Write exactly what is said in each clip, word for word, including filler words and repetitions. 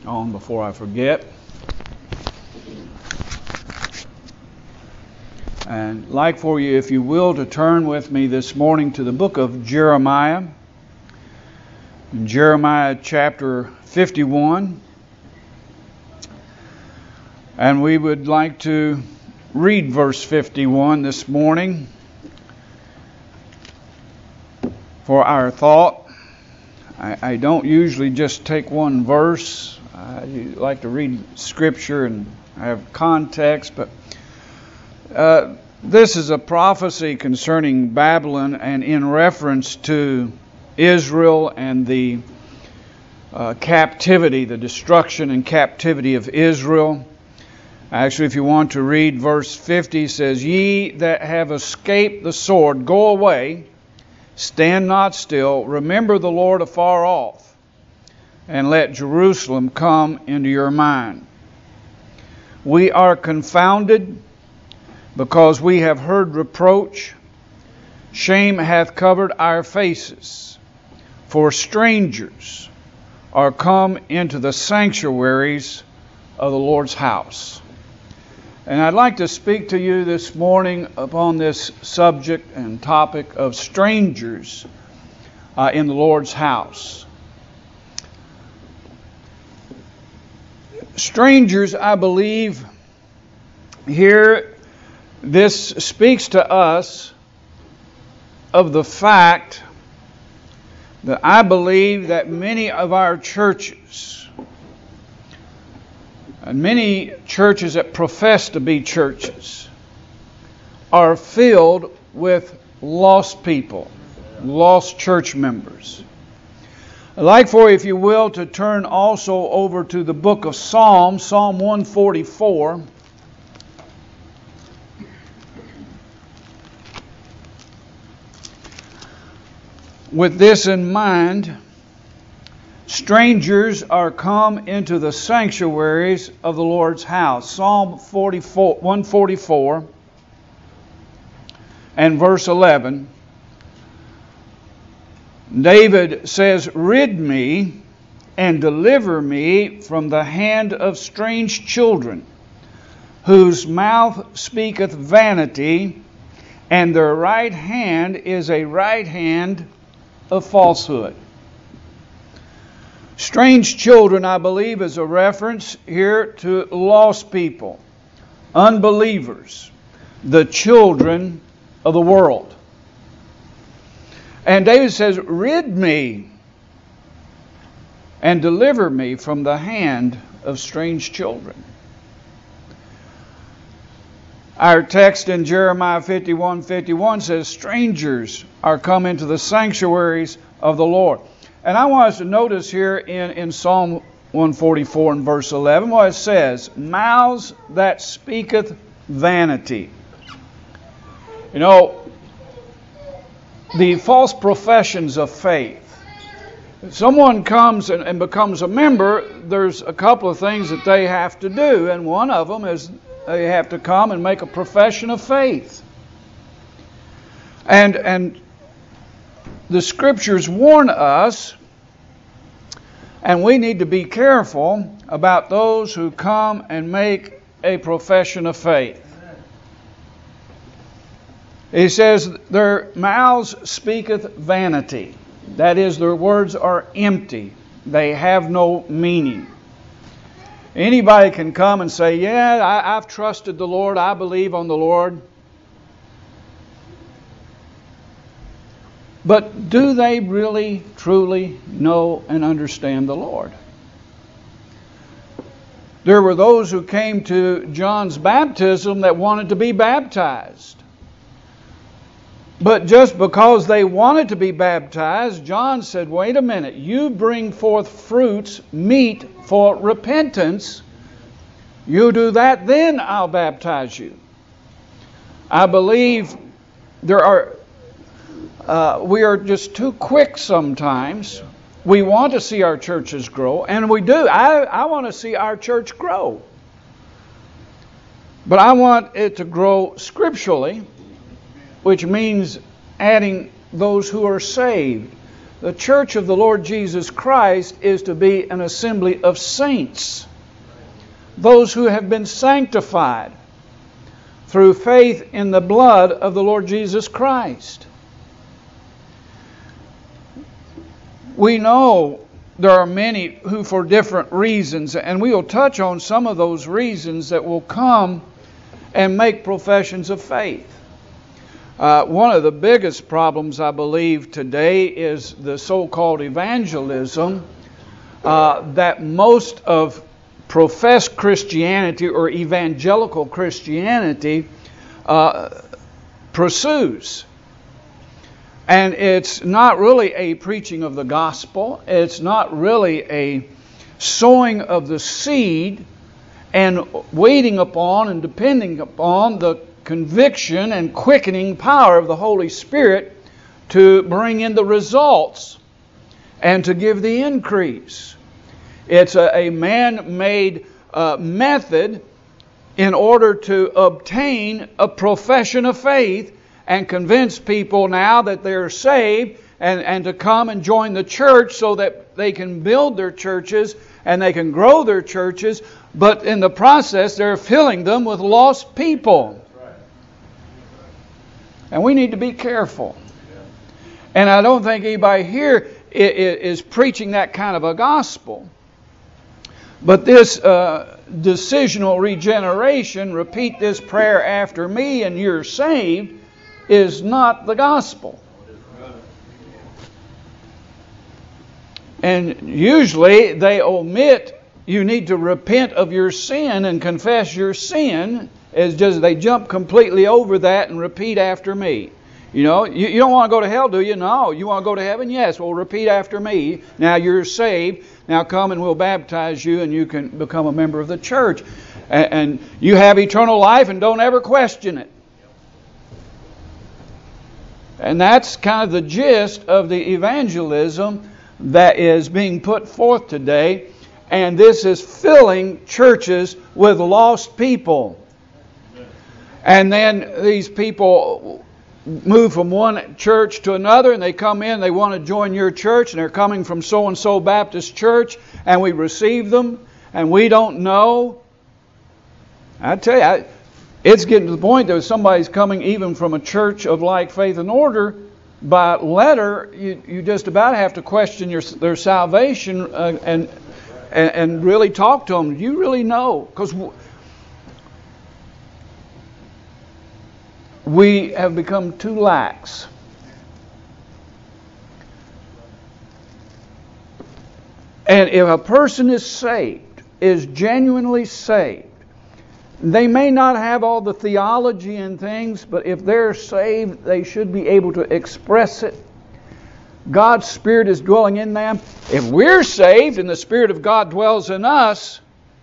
on before I forget. And I'd like for you, if you will, to turn with me this morning to the book of Jeremiah. In Jeremiah chapter fifty-one. And we would like to read verse fifty-one this morning for our thought. I, I don't usually just take one verse. I like to read Scripture and have context, but uh, this is a prophecy concerning Babylon and in reference to Israel and the uh, captivity, the destruction and captivity of Israel. Actually, if you want to read verse fifty, it says, "Ye that have escaped the sword, go away, stand not still, remember the Lord afar off, and let Jerusalem come into your mind. We are confounded, because we have heard reproach. Shame hath covered our faces, for strangers are come into the sanctuaries of the Lord's house." And I'd like to speak to you this morning upon this subject and topic of strangers uh, in the Lord's house. Strangers, I believe, here this speaks to us of the fact that I believe that many of our churches, and many churches that profess to be churches, are filled with lost people, lost church members. I'd like for you, if you will, to turn also over to the book of Psalms, Psalm one forty-four. With this in mind, strangers are come into the sanctuaries of the Lord's house. Psalm forty-four, one forty-four and verse eleven. David says, "Rid me and deliver me from the hand of strange children, whose mouth speaketh vanity, and their right hand is a right hand of falsehood." Strange children, I believe, is a reference here to lost people, unbelievers, the children of the world. And David says, "Rid me and deliver me from the hand of strange children." Our text in Jeremiah fifty-one fifty-one says, "Strangers are come into the sanctuaries of the Lord." And I want us to notice here in, in Psalm one forty-four and verse eleven what it says, "Mouths that speaketh vanity." You know, the false professions of faith. If someone comes and, and becomes a member, there's a couple of things that they have to do. And one of them is they have to come and make a profession of faith. And, and the Scriptures warn us, and we need to be careful about those who come and make a profession of faith. He says, "Their mouths speaketh vanity." That is, their words are empty. They have no meaning. Anybody can come and say, "Yeah, I, I've trusted the Lord. I believe on the Lord." But do they really, truly know and understand the Lord? There were those who came to John's baptism that wanted to be baptized. But just because they wanted to be baptized, John said, "Wait a minute, you bring forth fruits, meet for repentance. You do that, then I'll baptize you." I believe there are... Uh, we are just too quick sometimes. We want to see our churches grow, and we do. I, I want to see our church grow. But I want it to grow scripturally, which means adding those who are saved. The church of the Lord Jesus Christ is to be an assembly of saints, those who have been sanctified through faith in the blood of the Lord Jesus Christ. We know there are many who, for different reasons, and we will touch on some of those reasons, that will come and make professions of faith. Uh, one of the biggest problems, I believe, today is the so-called evangelism uh, that most of professed Christianity or evangelical Christianity uh, pursues. And it's not really a preaching of the gospel. It's not really a sowing of the seed and waiting upon and depending upon the conviction and quickening power of the Holy Spirit to bring in the results and to give the increase. It's a, a man-made uh, method in order to obtain a profession of faith and convince people now that they're saved and, and to come and join the church so that they can build their churches and they can grow their churches, but in the process they're filling them with lost people. And we need to be careful. And I don't think anybody here is preaching that kind of a gospel. But this uh, decisional regeneration, repeat this prayer after me and you're saved, is not the gospel. And usually they omit, you need to repent of your sin and confess your sin. It's just they jump completely over that and repeat after me. You know, you, you don't want to go to hell, do you? No. You want to go to heaven? Yes. Well, repeat after me. Now you're saved. Now come and we'll baptize you and you can become a member of the church. And, and you have eternal life and don't ever question it. And that's kind of the gist of the evangelism that is being put forth today. And this is filling churches with lost people. And then these people move from one church to another and they come in, they want to join your church and they're coming from so-and-so Baptist church and we receive them and we don't know. I tell you, I, it's getting to the point that somebody's coming even from a church of like faith and order by letter, you, you just about have to question your, their salvation uh, and, and and really talk to them. Do you really know? Because we have become too lax. And if a person is saved, is genuinely saved, they may not have all the theology and things, but if they're saved, they should be able to express it. God's Spirit is dwelling in them. If we're saved and the Spirit of God dwells in us,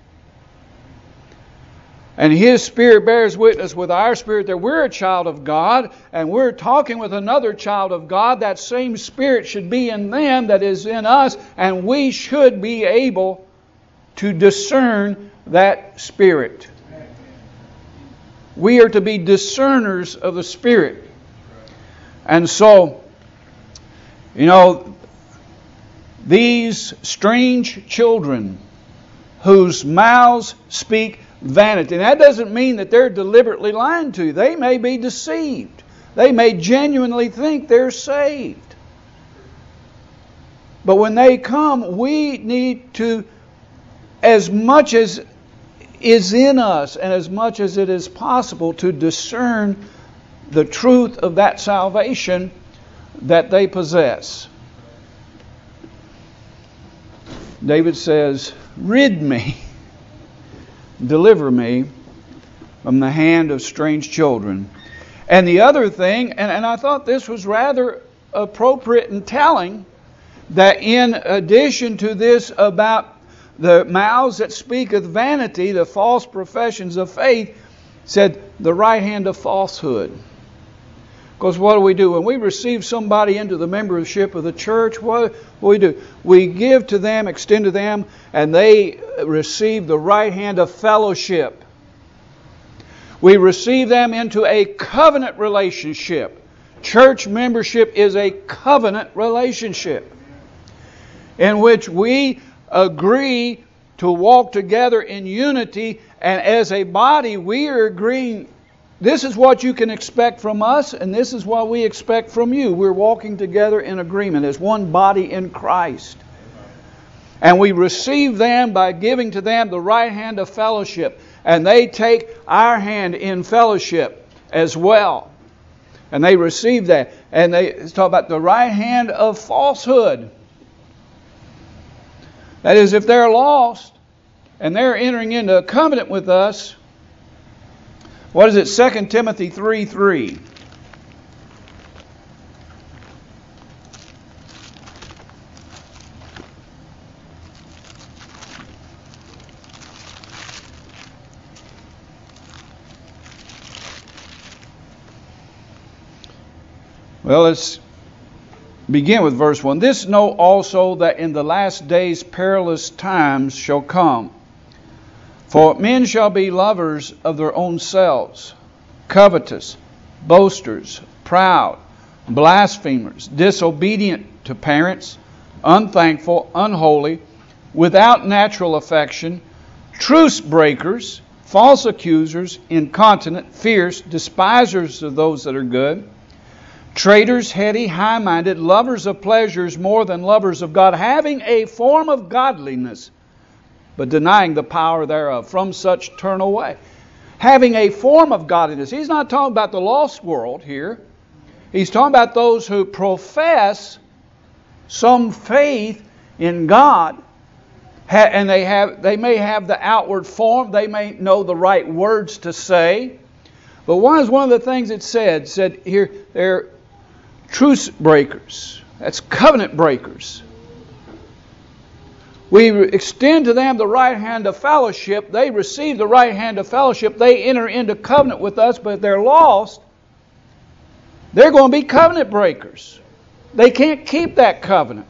and His Spirit bears witness with our spirit that we're a child of God, and we're talking with another child of God, that same Spirit should be in them that is in us, and we should be able to discern that Spirit. We are to be discerners of the Spirit. And so, you know, these strange children whose mouths speak vanity. And that doesn't mean that they're deliberately lying to you. They may be deceived. They may genuinely think they're saved. But when they come, we need to, as much as is in us and as much as it is possible, to discern the truth of that salvation that they possess. David says, "Rid me, deliver me from the hand of strange children." And the other thing, and, and I thought this was rather appropriate and telling, that in addition to this about the mouths that speaketh vanity, the false professions of faith, said the right hand of falsehood. Because what do we do? When we receive somebody into the membership of the church, what do we do? We give to them, extend to them, and they receive the right hand of fellowship. We receive them into a covenant relationship. Church membership is a covenant relationship in which we agree to walk together in unity, and as a body we are agreeing, this is what you can expect from us and this is what we expect from you. We're walking together in agreement as one body in Christ. And we receive them by giving to them the right hand of fellowship, and they take our hand in fellowship as well. And they receive that. And they talk about the right hand of falsehood. That is, if they're lost and they're entering into a covenant with us, what is it? Second Timothy three three. Well, let's begin with verse one. This know also that in the last days perilous times shall come. For men shall be lovers of their own selves, covetous, boasters, proud, blasphemers, disobedient to parents, unthankful, unholy, without natural affection, truce breakers, false accusers, incontinent, fierce, despisers of those that are good, traitors, heady, high-minded, lovers of pleasures more than lovers of God, having a form of godliness, but denying the power thereof. From such turn away. Having a form of godliness. He's not talking about the lost world here. He's talking about those who profess some faith in God, and they have they may have the outward form, they may know the right words to say. But one is one of the things it said, said here, they're truce breakers. That's covenant breakers. We extend to them the right hand of fellowship. They receive the right hand of fellowship. They enter into covenant with us, but if they're lost, they're going to be covenant breakers. They can't keep that covenant.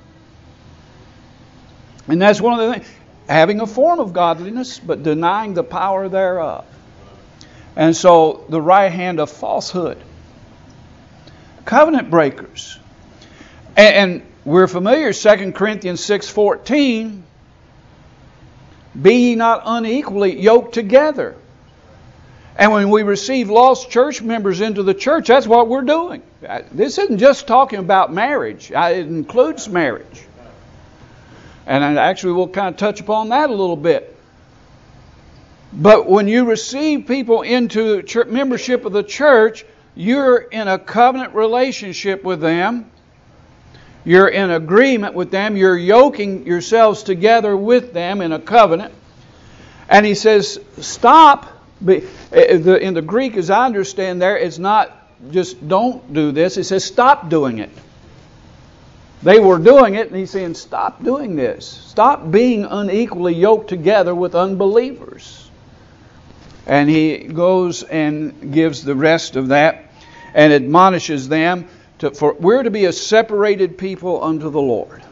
And that's one of the things. Having a form of godliness, but denying the power thereof. And so, the right hand of falsehood. Covenant breakers. And, and we're familiar, Second Corinthians six fourteen. Be ye not unequally yoked together. And when we receive lost church members into the church, that's what we're doing. This isn't just talking about marriage. It includes marriage. And actually we'll kind of touch upon that a little bit. But when you receive people into church membership of the church, you're in a covenant relationship with them. You're in agreement with them. You're yoking yourselves together with them in a covenant. And he says, stop. In the Greek, as I understand there, it's not just don't do this. It says stop doing it. They were doing it, and he's saying, stop doing this. Stop being unequally yoked together with unbelievers. And he goes and gives the rest of that and admonishes them to, for we're to be a separated people unto the Lord.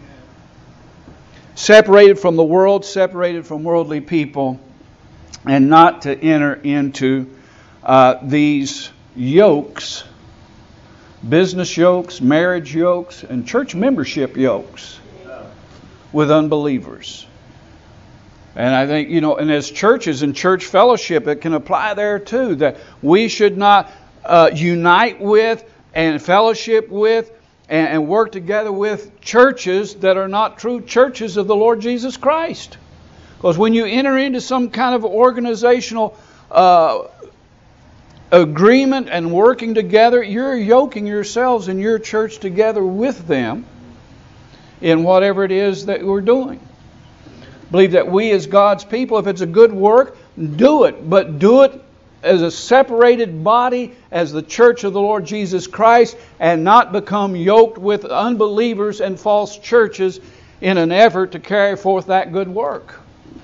Separated from the world, separated from worldly people, and not to enter into uh, these yokes, business yokes, marriage yokes, and church membership yokes with unbelievers. And I think, you know, and as churches and church fellowship, it can apply there too, that we should not uh, unite with and fellowship with and, and work together with churches that are not true churches of the Lord Jesus Christ. Because when you enter into some kind of organizational uh, agreement and working together, you're yoking yourselves and your church together with them in whatever it is that we're doing. Believe that we as God's people, if it's a good work, do it. But do it as a separated body, as the church of the Lord Jesus Christ, and not become yoked with unbelievers and false churches in an effort to carry forth that good work.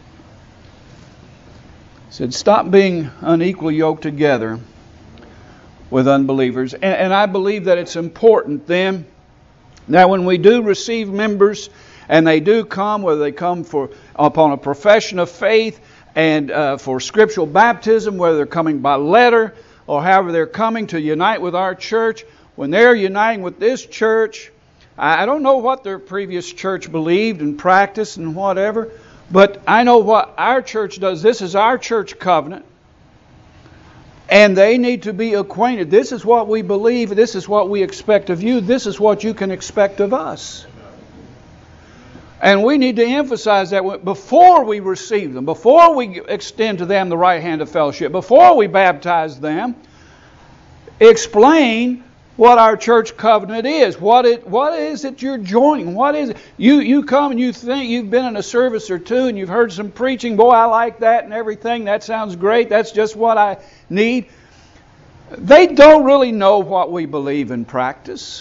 He said, stop being unequally yoked together with unbelievers. And, and I believe that it's important then that when we do receive members, and they do come, whether they come for upon a profession of faith and uh, for scriptural baptism, whether they're coming by letter or however they're coming to unite with our church, when they're uniting with this church, I don't know what their previous church believed and practiced and whatever, but I know what our church does. This is our church covenant. And they need to be acquainted. This is what we believe. This is what we expect of you. This is what you can expect of us. And we need to emphasize that before we receive them, before we extend to them the right hand of fellowship, before we baptize them, explain what our church covenant is. What it, what is it you're joining? What is it? You, you come and you think you've been in a service or two and you've heard some preaching. Boy, I like that and everything. That sounds great. That's just what I need. They don't really know what we believe in practice.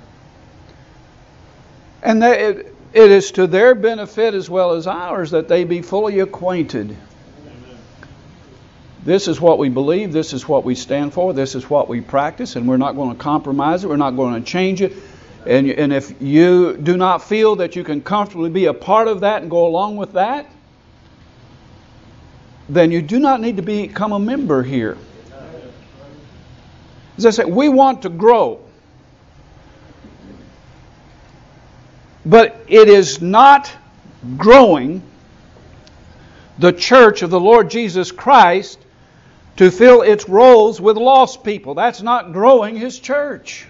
And they, it, it is to their benefit as well as ours that they be fully acquainted. This is what we believe, this is what we stand for, this is what we practice, and we're not going to compromise it, we're not going to change it. And, and if you do not feel that you can comfortably be a part of that and go along with that, then you do not need to become a member here. As I said, we want to grow. But it is not growing the church of the Lord Jesus Christ to fill its roles with lost people. That's not growing His church.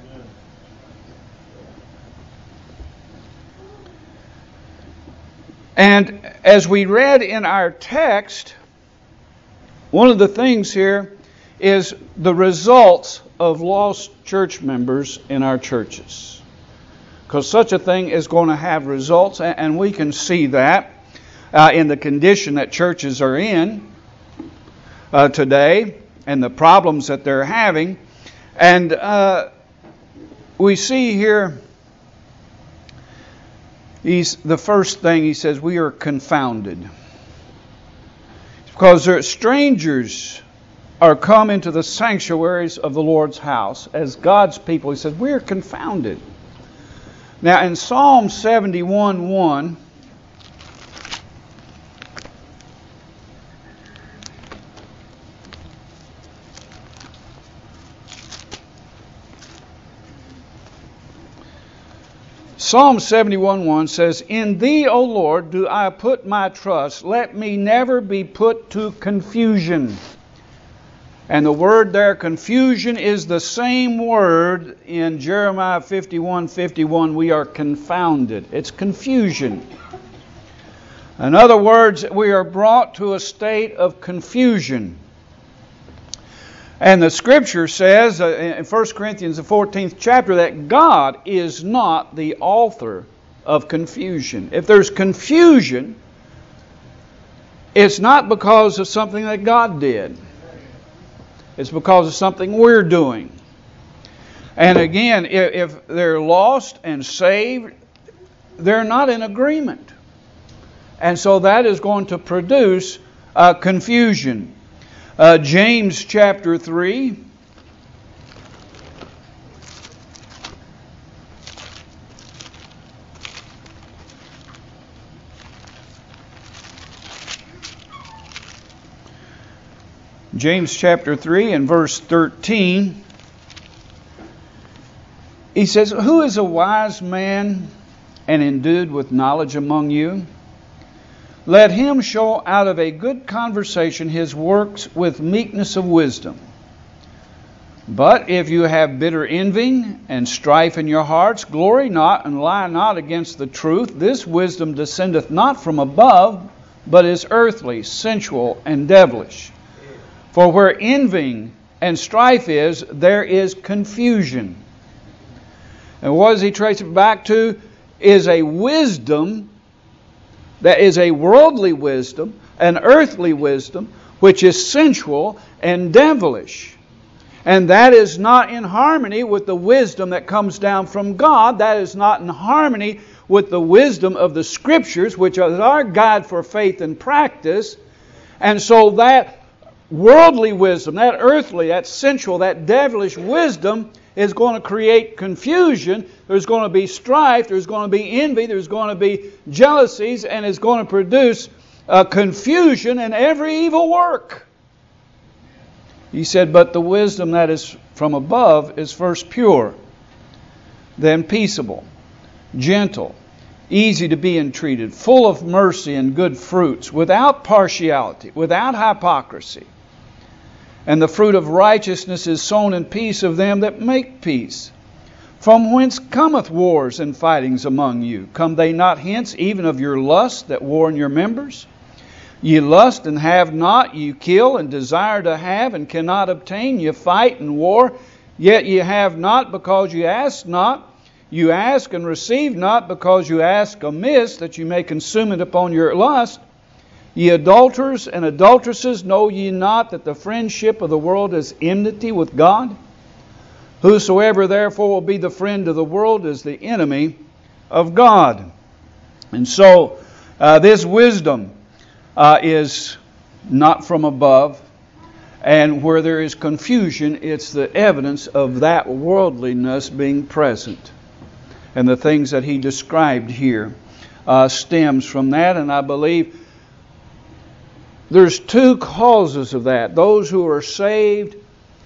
And as we read in our text, one of the things here is the results of lost church members in our churches. Because such a thing is going to have results, and we can see that uh, in the condition that churches are in uh, today and the problems that they're having. And uh, we see here, he's, the first thing he says, we are confounded. Because there, strangers are come into the sanctuaries of the Lord's house. As God's people, he says, we are confounded. Now in Psalm seventy-one one, Psalm seventy-one one says, in Thee, O Lord, do I put my trust. Let me never be put to confusion. And the word there, confusion, is the same word in Jeremiah fifty-one fifty-one. We are confounded. It's confusion. In other words, we are brought to a state of confusion. And the Scripture says in First Corinthians, the fourteenth chapter, that God is not the author of confusion. If there's confusion, it's not because of something that God did. It's because of something we're doing. And again, if, if they're lost and saved, they're not in agreement. And so that is going to produce uh, confusion. Uh, James chapter three. James chapter three and verse thirteen. He says, who is a wise man and endued with knowledge among you? Let him show out of a good conversation his works with meekness of wisdom. But if you have bitter envying and strife in your hearts, glory not and lie not against the truth. This wisdom descendeth not from above, but is earthly, sensual, and devilish. For where envying and strife is, there is confusion. And what does he trace it back to? Is a wisdom that is a worldly wisdom, an earthly wisdom, which is sensual and devilish. And that is not in harmony with the wisdom that comes down from God. That is not in harmony with the wisdom of the Scriptures, which is our guide for faith and practice. And so that worldly wisdom, that earthly, that sensual, that devilish wisdom is going to create confusion. There's going to be strife. There's going to be envy. There's going to be jealousies. And it's going to produce uh, confusion in every evil work. He said, but the wisdom that is from above is first pure, then peaceable, gentle, easy to be entreated, full of mercy and good fruits, without partiality, without hypocrisy. And the fruit of righteousness is sown in peace of them that make peace. From whence cometh wars and fightings among you? Come they not hence even of your lust that war in your members? Ye lust and have not, ye kill and desire to have and cannot obtain, ye fight and war, yet ye have not because ye ask not. You ask and receive not because you ask amiss, that you may consume it upon your lust. Ye adulterers and adulteresses, know ye not that the friendship of the world is enmity with God? Whosoever therefore will be the friend of the world is the enemy of God. And so uh, this wisdom uh, is not from above. And where there is confusion, it's the evidence of that worldliness being present. And the things that he described here uh, stems from that. And I believe there's two causes of that. Those who are saved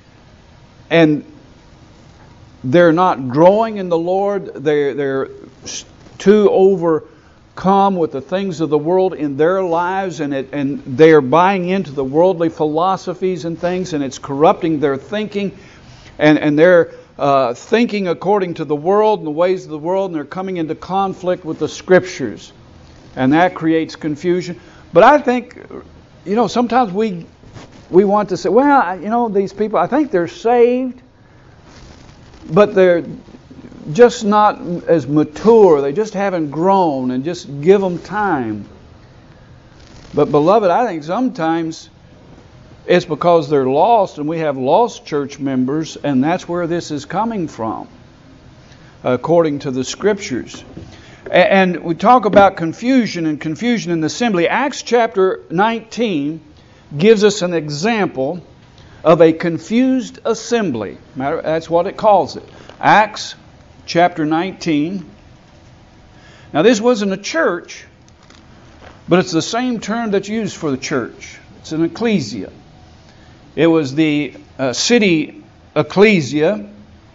and they're not growing in the Lord. They're, they're too overcome with the things of the world in their lives, and it, and they're buying into the worldly philosophies and things, and it's corrupting their thinking, and, and they're uh, thinking according to the world and the ways of the world, and they're coming into conflict with the Scriptures. And that creates confusion. But I think, you know, sometimes we we want to say, well, you know, these people, I think they're saved, but they're just not as mature. They just haven't grown, and just give them time. But beloved, I think sometimes it's because they're lost, and we have lost church members, and that's where this is coming from, according to the Scriptures. And we talk about confusion and confusion in the assembly. Acts chapter nineteen gives us an example of a confused assembly. That's what it calls it. Acts chapter nineteen. Now this wasn't a church, but it's the same term that's used for the church. It's an ecclesia. It was the uh, city ecclesia.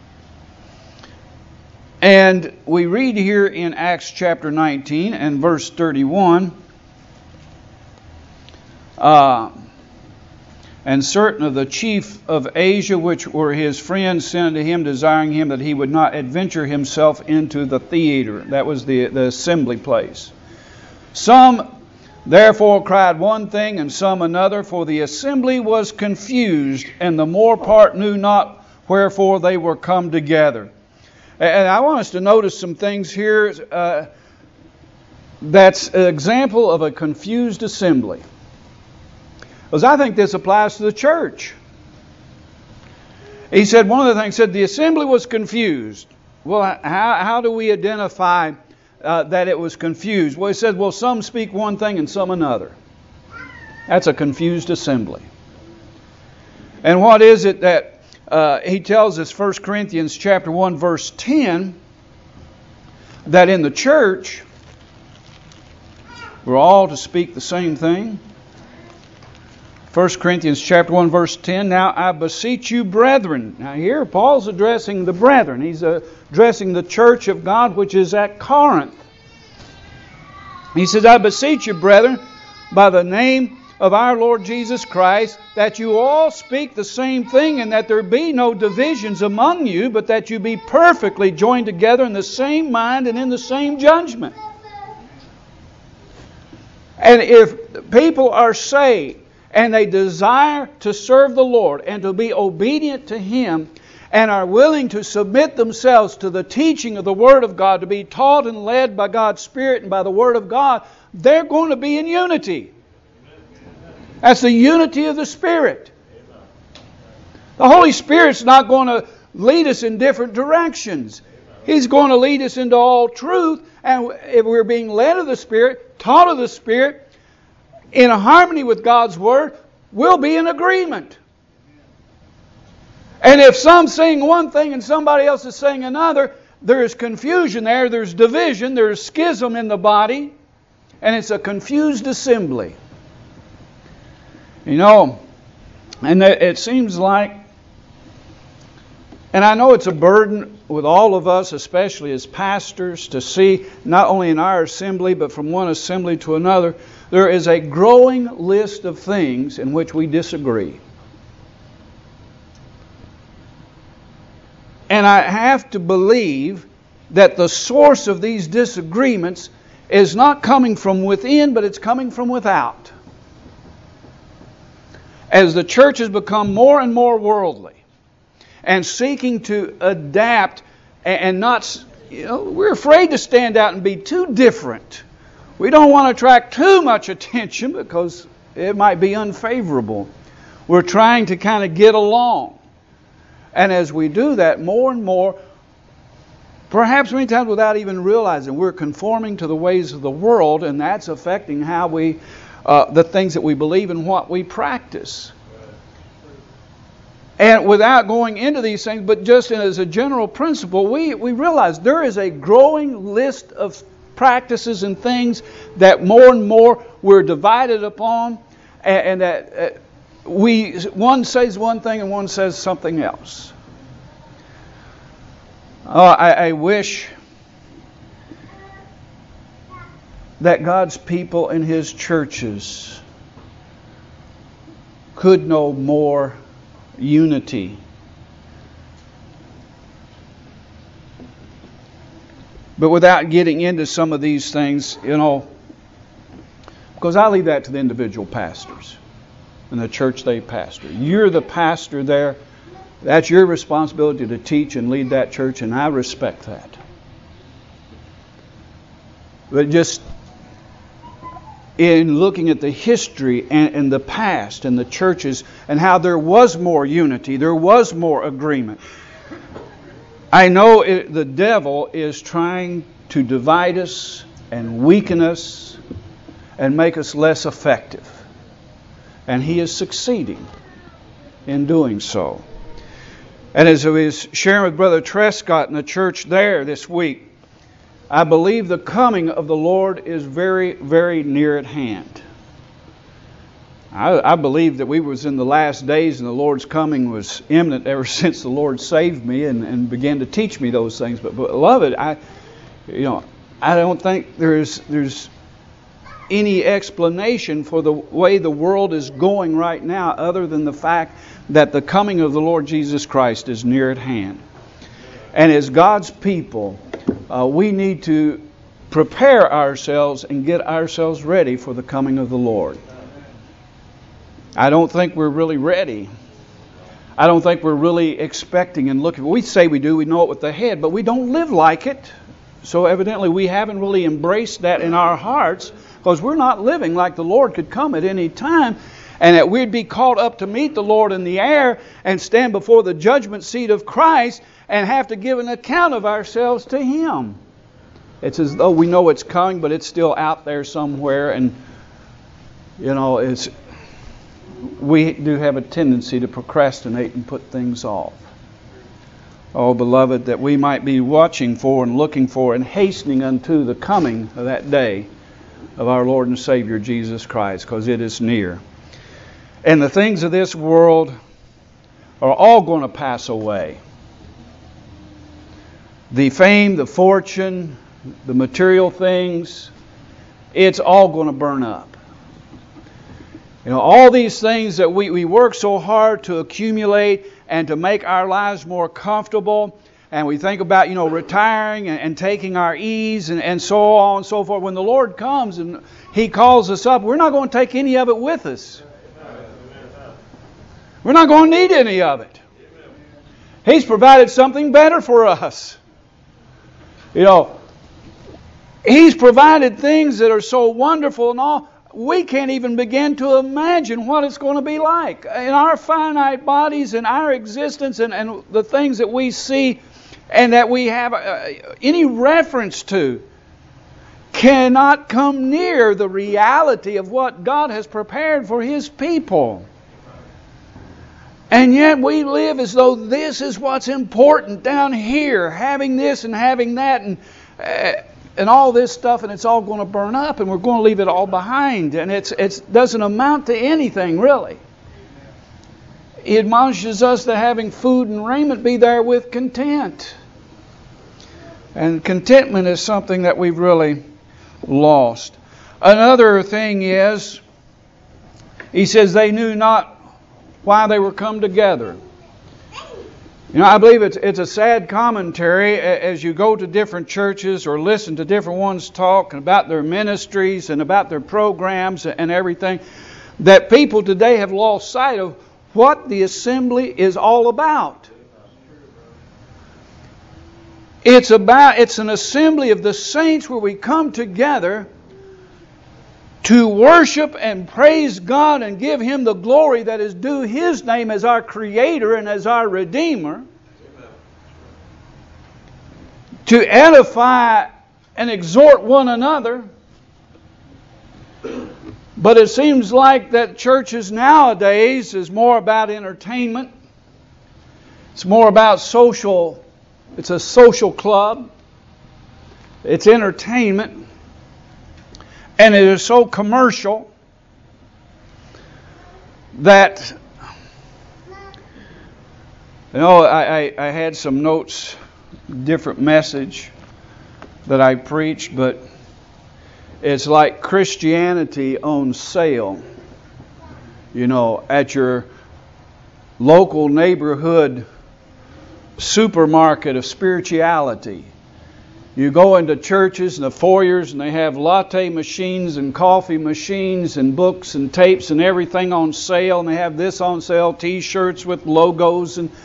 And we read here in Acts chapter nineteen and verse thirty-one, uh, and certain of the chief of Asia, which were his friends, sent unto him, desiring him that he would not adventure himself into the theater. That was the, the assembly place. Some therefore cried one thing, and some another, for the assembly was confused, and the more part knew not wherefore they were come together. And I want us to notice some things here uh, that's an example of a confused assembly. Because I think this applies to the church. He said, one of the things, said the assembly was confused. Well, how, how do we identify uh, that it was confused? Well, he said, well, some speak one thing and some another. That's a confused assembly. And what is it that Uh, he tells us, First Corinthians chapter one, verse ten, that in the church we're all to speak the same thing. First Corinthians chapter one, verse ten, now I beseech you, brethren. Now here Paul's addressing the brethren. He's addressing the church of God which is at Corinth. He says, I beseech you, brethren, by the name of our Lord Jesus Christ, that you all speak the same thing, and that there be no divisions among you, but that you be perfectly joined together in the same mind and in the same judgment. And if people are saved and they desire to serve the Lord and to be obedient to Him, and are willing to submit themselves to the teaching of the Word of God, to be taught and led by God's Spirit and by the Word of God, they're going to be in unity. That's the unity of the Spirit. The Holy Spirit's not going to lead us in different directions. He's going to lead us into all truth. And if we're being led of the Spirit, taught of the Spirit, in harmony with God's Word, we'll be in agreement. And if some sing one thing and somebody else is saying another, there's confusion there, there's division, there's schism in the body, and it's a confused assembly. You know, And it seems like, and I know it's a burden with all of us, especially as pastors, to see not only in our assembly, but from one assembly to another, there is a growing list of things in which we disagree. And I have to believe that the source of these disagreements is not coming from within, but it's coming from without. As the church has become more and more worldly and seeking to adapt and not, you know, we're afraid to stand out and be too different. We don't want to attract too much attention because it might be unfavorable. We're trying to kind of get along. And as we do that, more and more, perhaps many times without even realizing, we're conforming to the ways of the world, and that's affecting how we, uh, the things that we believe and what we practice. And without going into these things, but just as a general principle, we, we realize there is a growing list of practices and things that more and more we're divided upon, and, and that uh, we one says one thing and one says something else. Oh, I, I wish that God's people in His churches could know more unity. But without getting into some of these things, you know, because I leave that to the individual pastors and the church they pastor. You're the pastor there. That's your responsibility to teach and lead that church, and I respect that. But just in looking at the history and, and the past and the churches and how there was more unity, there was more agreement. I know it, the devil is trying to divide us and weaken us and make us less effective. And he is succeeding in doing so. And as I was sharing with Brother Trescott in the church there this week, I believe the coming of the Lord is very, very near at hand. I, I believe that we was in the last days and the Lord's coming was imminent ever since the Lord saved me and, and began to teach me those things. But, but beloved, I, you know, I don't think there's there's any explanation for the way the world is going right now other than the fact that the coming of the Lord Jesus Christ is near at hand. And as God's people, uh, we need to prepare ourselves and get ourselves ready for the coming of the Lord. I don't think we're really ready. I don't think we're really expecting and looking. We say we do, we know it with the head, but we don't live like it. So evidently we haven't really embraced that in our hearts, because we're not living like the Lord could come at any time, and that we'd be called up to meet the Lord in the air and stand before the judgment seat of Christ and have to give an account of ourselves to Him. It's as though we know it's coming, but it's still out there somewhere, and you know, it's we do have a tendency to procrastinate and put things off. Oh, beloved, that we might be watching for and looking for and hastening unto the coming of that day of our Lord and Savior Jesus Christ, because it is near. And the things of this world are all going to pass away. The fame, the fortune, the material things, it's all going to burn up. You know, all these things that we, we work so hard to accumulate and to make our lives more comfortable, and we think about, you know, retiring and, and taking our ease and, and so on and so forth. When the Lord comes and He calls us up, we're not going to take any of it with us. We're not going to need any of it. He's provided something better for us. You know, He's provided things that are so wonderful and all. We can't even begin to imagine what it's going to be like. In our finite bodies, in our existence, and, and the things that we see and that we have uh, any reference to cannot come near the reality of what God has prepared for His people. And yet we live as though this is what's important down here, having this and having that and uh, and all this stuff, and it's all going to burn up, and we're going to leave it all behind, and it's it doesn't amount to anything really. He admonishes us that having food and raiment be there with content. And contentment is something that we've really lost. Another thing is, he says they knew not why they were come together. You know, I believe it's it's a sad commentary as you go to different churches or listen to different ones talk about their ministries and about their programs and everything, that people today have lost sight of what the assembly is all about. It's about it's an assembly of the saints where we come together to worship and praise God and give Him the glory that is due His name as our Creator and as our Redeemer. To edify and exhort one another. But it seems like that churches nowadays is more about entertainment. It's more about social. It's a social club. It's entertainment. And it is so commercial that, you know, I, I, I had some notes, different message that I preached, but it's like Christianity on sale. You know, at your local neighborhood supermarket of spirituality. You go into churches and the foyers and they have latte machines and coffee machines and books and tapes and everything on sale, and they have this on sale, t-shirts with logos, and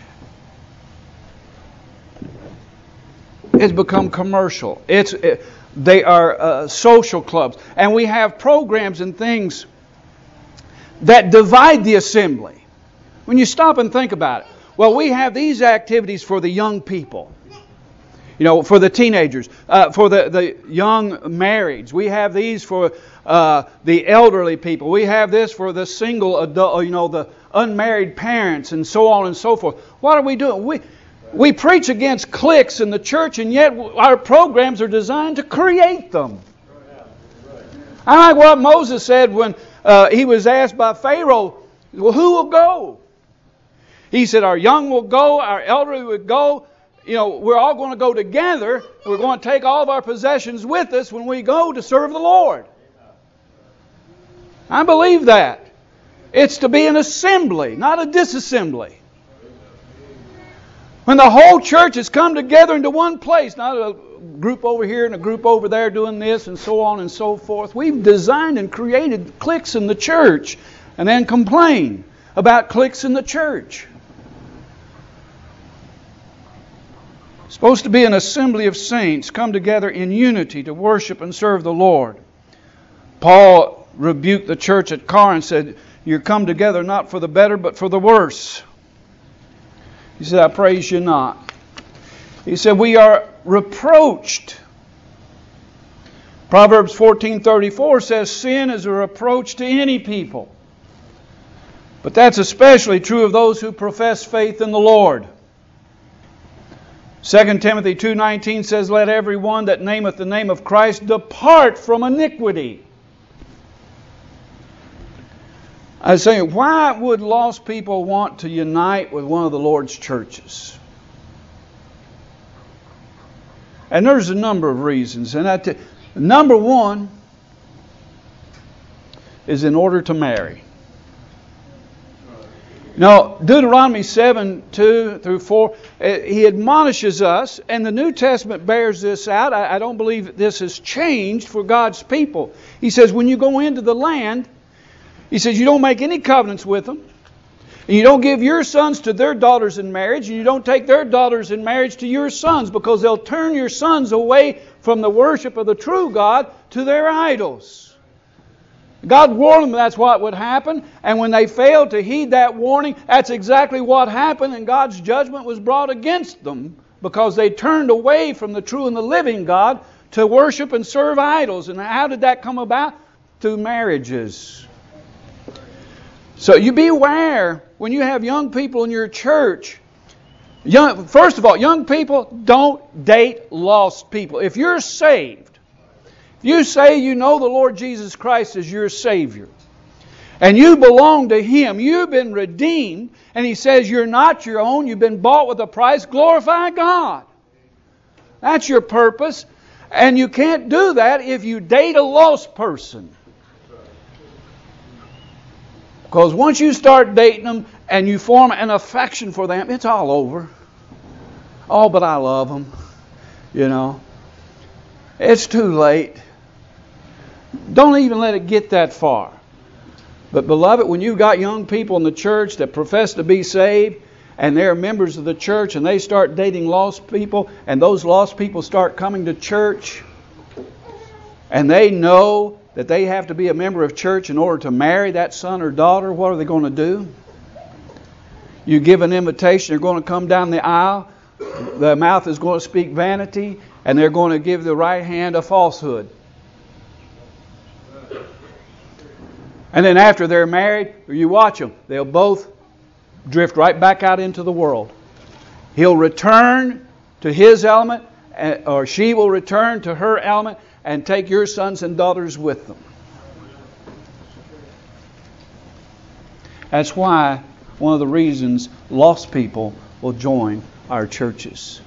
it's become commercial. It's it, they are uh, social clubs, and we have programs and things that divide the assembly. When you stop and think about it, well, we have these activities for the young people. You know, for the teenagers, uh, for the, the young marrieds. We have these for uh, the elderly people. We have this for the single adult, you know, the unmarried parents, and so on and so forth. What are we doing? We we preach against cliques in the church, and yet our programs are designed to create them. I like what Moses said when uh, he was asked by Pharaoh, well, who will go? He said, our young will go, our elderly will go. You know, we're all going to go together. We're going to take all of our possessions with us when we go to serve the Lord. I believe that. It's to be an assembly, not a disassembly. When the whole church has come together into one place, not a group over here and a group over there doing this and so on and so forth. We've designed and created cliques in the church and then complain about cliques in the church. Supposed to be an assembly of saints come together in unity to worship and serve the Lord. Paul rebuked the church at Corinth and said, you come together not for the better but for the worse. He said, I praise you not. He said, we are reproached. Proverbs fourteen thirty-four says, sin is a reproach to any people. But that's especially true of those who profess faith in the Lord. Second Timothy two nineteen says, let every one that nameth the name of Christ depart from iniquity. I was saying, why would lost people want to unite with one of the Lord's churches? And there's a number of reasons. And I t- number one is in order to marry. Now, Deuteronomy seven, two through four, he admonishes us, and the New Testament bears this out. I, I don't believe this has changed for God's people. He says, when you go into the land, he says, you don't make any covenants with them. And you don't give your sons to their daughters in marriage, and you don't take their daughters in marriage to your sons, because they'll turn your sons away from the worship of the true God to their idols. God warned them that's what would happen, and when they failed to heed that warning, that's exactly what happened, and God's judgment was brought against them because they turned away from the true and the living God to worship and serve idols. And how did that come about? Through marriages. So you beware when you have young people in your church. Young, first of all, young people, don't date lost people. If you're saved, you say you know the Lord Jesus Christ as your Savior, And you belong to Him. You've been redeemed. And He says you're not your own. You've been bought with a price. Glorify God. That's your purpose. And you can't do that if you date a lost person. Because once you start dating them and you form an affection for them, it's all over. Oh, but I love them. You know. It's too late. Don't even let it get that far. But beloved, when you've got young people in the church that profess to be saved, and they're members of the church, and they start dating lost people, and those lost people start coming to church, and they know that they have to be a member of church in order to marry that son or daughter, what are they going to do? You give an invitation, they're going to come down the aisle, the mouth is going to speak vanity, and they're going to give the right hand a falsehood. And then after they're married, you watch them, they'll both drift right back out into the world. He'll return to his element, or she will return to her element, and take your sons and daughters with them. That's why one of the reasons lost people will join our churches.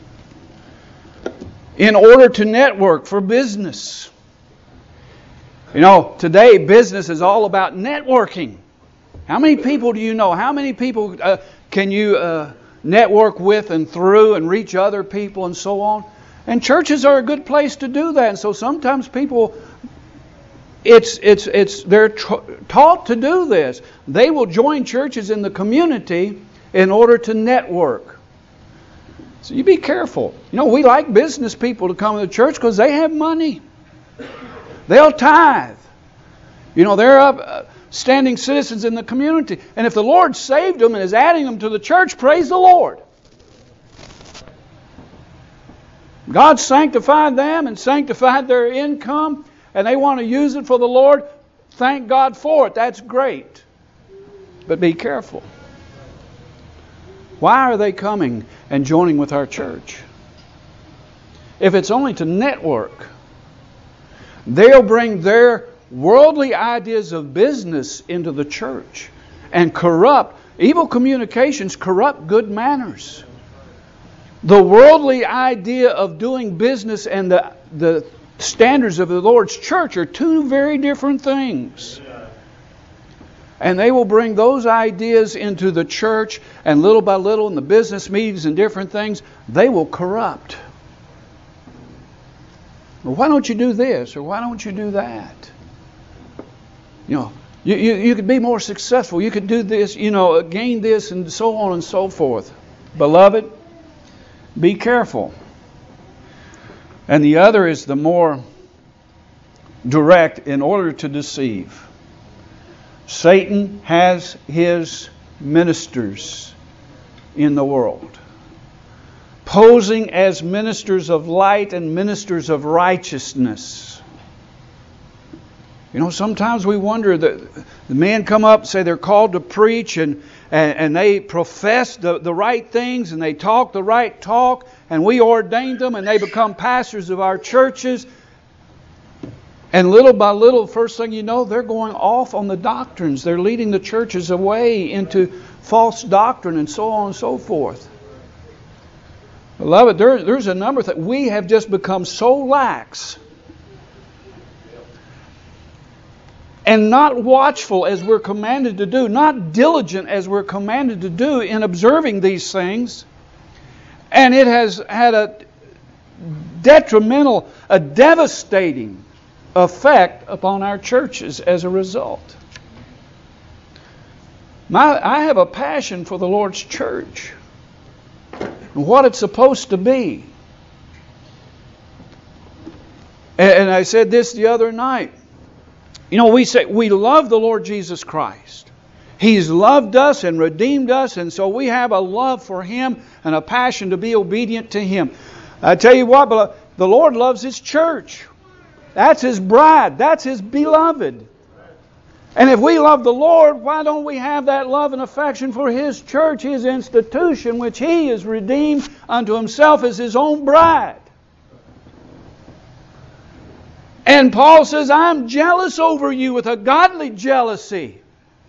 In order to network for business. You know, today business is all about networking. How many people do you know? How many people uh, can you uh, network with and through and reach other people and so on? And churches are a good place to do that. And so sometimes people, it's it's it's they're tra- taught to do this. They will join churches in the community in order to network. So you be careful. You know, we like business people to come to the church because they have money. They'll tithe. You know, they're upstanding citizens in the community. And if the Lord saved them and is adding them to the church, praise the Lord. God sanctified them and sanctified their income, and they want to use it for the Lord. Thank God for it. That's great. But be careful. Why are they coming and joining with our church? If it's only to network, they'll bring their worldly ideas of business into the church and corrupt. Evil communications corrupt good manners. The worldly idea of doing business and the, the standards of the Lord's church are two very different things. And they will bring those ideas into the church, and little by little in the business meetings and different things, they will corrupt. Well, why don't you do this? Or why don't you do that? You know, you, you, you could be more successful. You could do this, you know, gain this and so on and so forth. Beloved, be careful. And the other is the more direct, in order to deceive. Satan has his ministers in the world, posing as ministers of light and ministers of righteousness. You know, sometimes we wonder that the men come up and say they're called to preach, and, and, and they profess the, the right things, and they talk the right talk, and we ordain them, and they become pastors of our churches. And little by little, first thing you know, they're going off on the doctrines. They're leading the churches away into false doctrine and so on and so forth. Beloved, there, there's a number that we have just become so lax and not watchful as we're commanded to do, not diligent as we're commanded to do in observing these things. And it has had a detrimental, a devastating effect upon our churches as a result. My, I have a passion for the Lord's church and what it's supposed to be. And, and I said this the other night. You know, we say we love the Lord Jesus Christ. He's loved us and redeemed us, and so we have a love for Him and a passion to be obedient to Him. I tell you what, the Lord loves His church. That's His bride. That's His beloved. And if we love the Lord, why don't we have that love and affection for His church, His institution, which He has redeemed unto Himself as His own bride? And Paul says, I'm jealous over you with a godly jealousy.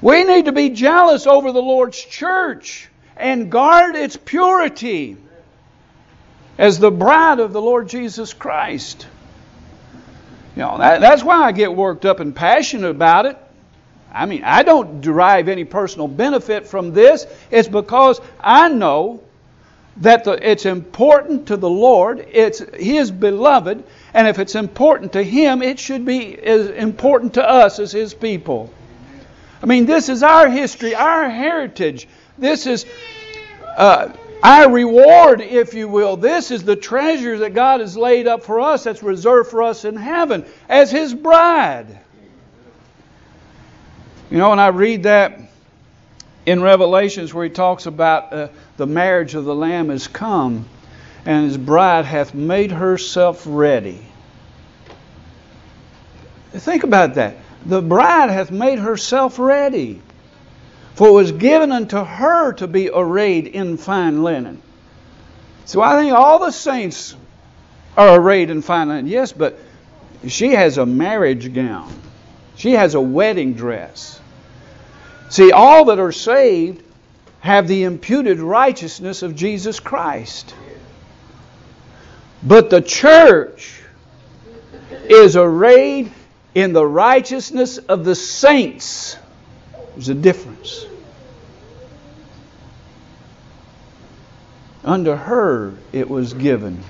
We need to be jealous over the Lord's church and guard its purity as the bride of the Lord Jesus Christ. You know, that, that's why I get worked up and passionate about it. I mean, I don't derive any personal benefit from this. It's because I know that the, it's important to the Lord. It's His beloved. And if it's important to Him, it should be as important to us as His people. I mean, this is our history, our heritage. This is uh, our reward, if you will. This is the treasure that God has laid up for us, that's reserved for us in heaven as His bride. You know, when I read that in Revelations where He talks about uh, the marriage of the Lamb has come and His bride hath made herself ready. Think about that. The bride hath made herself ready. For it was given unto her to be arrayed in fine linen. So I think all the saints are arrayed in fine linen. Yes, but she has a marriage gown. She has a wedding dress. See, all that are saved have the imputed righteousness of Jesus Christ. But the church is arrayed in the righteousness of the saints. There's a difference. Unto her it was given.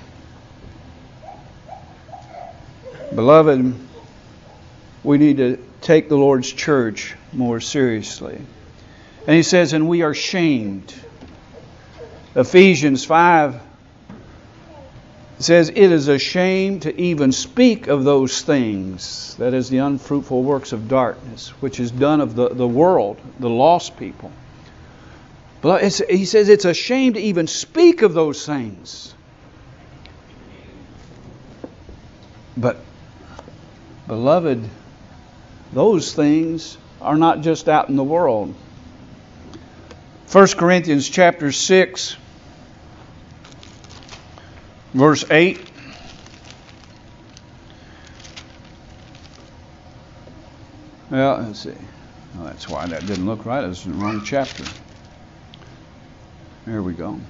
Beloved, we need to take the Lord's church more seriously. And He says, and we are shamed. Ephesians five says, it is a shame to even speak of those things, that is the unfruitful works of darkness, which is done of the, the world, the lost people. But it's, he says it's a shame to even speak of those things. But, beloved, those things are not just out in the world. First Corinthians chapter six, verse eight. Well, let's see. Well, that's why that didn't look right. It's the wrong chapter. There we go.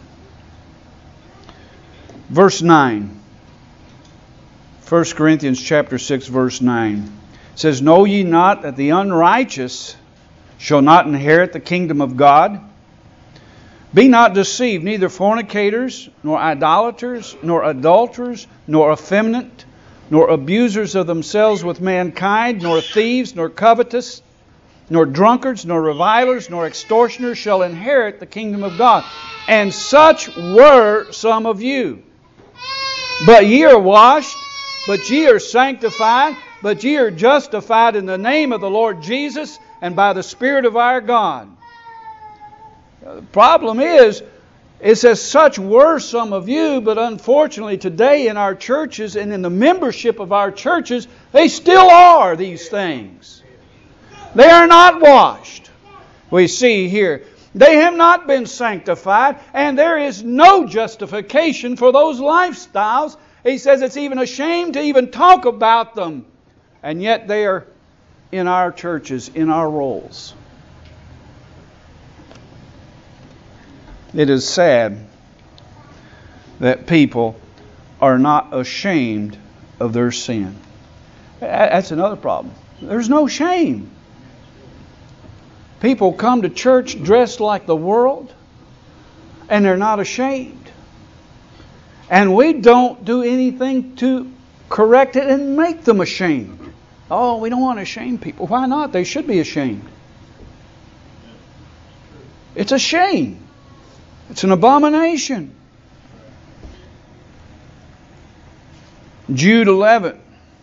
Verse nine. First Corinthians chapter six, verse nine. It says, know ye not that the unrighteous shall not inherit the kingdom of God? Be not deceived, neither fornicators, nor idolaters, nor adulterers, nor effeminate, nor abusers of themselves with mankind, nor thieves, nor covetous, nor drunkards, nor revilers, nor extortioners shall inherit the kingdom of God. And such were some of you. But ye are washed, but ye are sanctified, but ye are justified in the name of the Lord Jesus and by the Spirit of our God. The problem is, it says, such were some of you, but unfortunately today in our churches and in the membership of our churches, they still are these things. They are not washed. We see here, they have not been sanctified, and there is no justification for those lifestyles. He says it's even a shame to even talk about them. And yet they are in our churches, in our rolls. It is sad that people are not ashamed of their sin. That's another problem. There's no shame. People come to church dressed like the world, and they're not ashamed. And we don't do anything to correct it and make them ashamed. Oh, we don't want to shame people. Why not? They should be ashamed. It's a shame. It's an abomination. Jude eleven.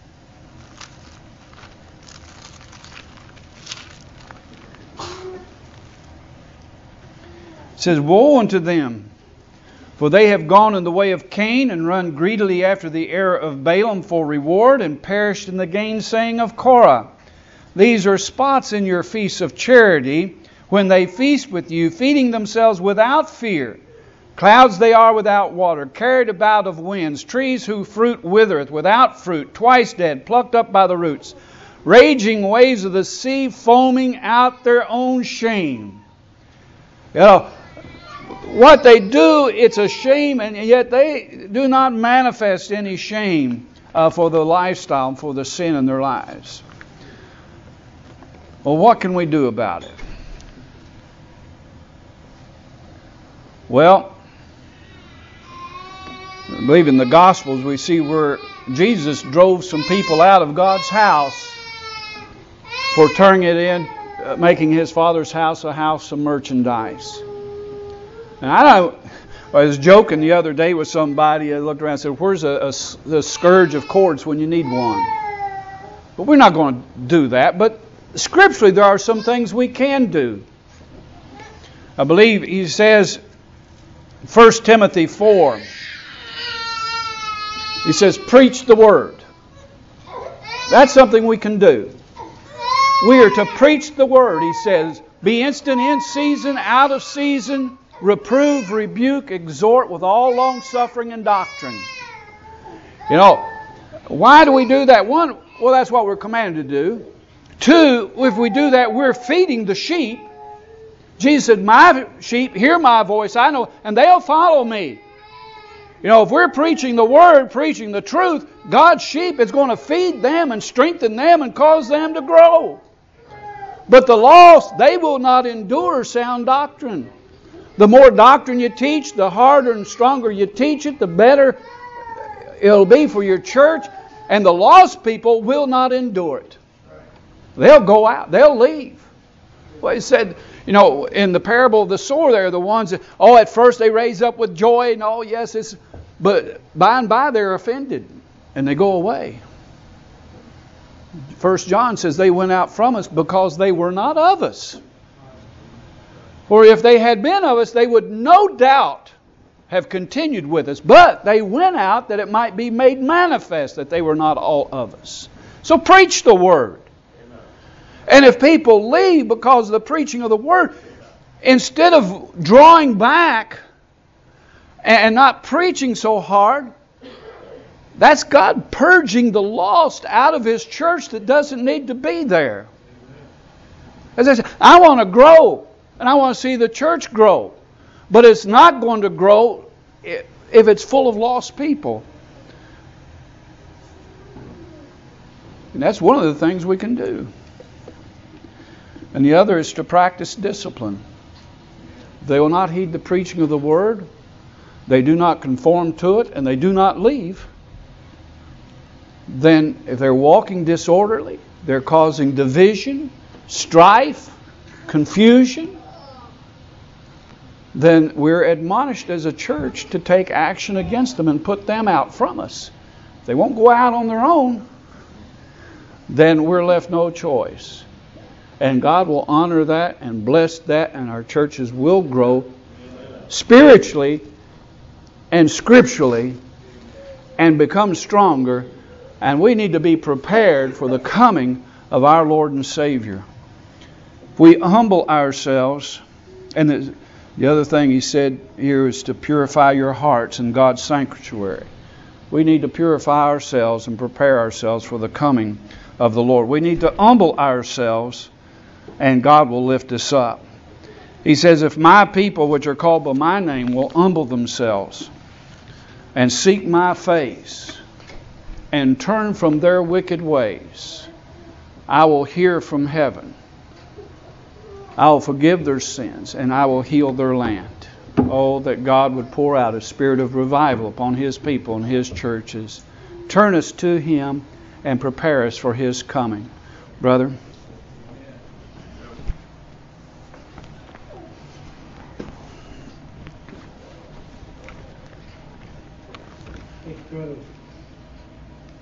It says, woe unto them, for they have gone in the way of Cain, and run greedily after the error of Balaam for reward, and perished in the gainsaying of Korah. These are spots in your feasts of charity, when they feast with you, feeding themselves without fear. Clouds they are without water, carried about of winds, trees whose fruit withereth, without fruit, twice dead, plucked up by the roots. raging waves of the sea, foaming out their own shame. You know, what they do, it's a shame, and yet they do not manifest any shame uh, for the lifestyle and for the sin in their lives. Well, what can we do about it? Well, I believe in the Gospels we see where Jesus drove some people out of God's house for turning it in, uh, making His Father's house a house of merchandise. And I know, I was joking the other day with somebody. I looked around and said, "Where's a, a, a scourge of cords when you need one?" But we're not going to do that. But scripturally, there are some things we can do. I believe he says, First Timothy four, he says, preach the word. That's something we can do. We are to preach the word, he says. Be instant in season, out of season, reprove, rebuke, exhort with all long suffering and doctrine. You know, why do we do that? One, well, that's what we're commanded to do. Two, if we do that, we're feeding the sheep. Jesus said, my sheep hear my voice, I know, and they'll follow me. You know, if we're preaching the Word, preaching the truth, God's sheep is going to feed them and strengthen them and cause them to grow. But the lost, they will not endure sound doctrine. The more doctrine you teach, the harder and stronger you teach it, the better it'll be for your church. And the lost people will not endure it. They'll go out. They'll leave. Well, he said, you know, in the parable of the sower, they're the ones that, oh, at first they raise up with joy and, oh, yes, it's, but by and by they're offended and they go away. First John says they went out from us because they were not of us. For if they had been of us, they would no doubt have continued with us. But they went out that it might be made manifest that they were not all of us. So preach the Word. And if people leave because of the preaching of the Word, instead of drawing back and not preaching so hard, that's God purging the lost out of His church that doesn't need to be there. As I said, I want to grow and I want to see the church grow. But it's not going to grow if it's full of lost people. And that's one of the things we can do. And the other is to practice discipline. They will not heed the preaching of the Word. They do not conform to it, and they do not leave. Then if they're walking disorderly, they're causing division, strife, confusion, then we're admonished as a church to take action against them and put them out from us. If they won't go out on their own, then we're left no choice. And God will honor that and bless that, and our churches will grow spiritually and scripturally and become stronger. And we need to be prepared for the coming of our Lord and Savior. If we humble ourselves, and the, the other thing he said here is to purify your hearts in God's sanctuary. We need to purify ourselves and prepare ourselves for the coming of the Lord. We need to humble ourselves, and God will lift us up. He says, if my people which are called by my name will humble themselves and seek my face and turn from their wicked ways, I will hear from heaven. I will forgive their sins and I will heal their land. Oh, that God would pour out a spirit of revival upon His people and His churches. Turn us to Him and prepare us for His coming. Brother. Brother.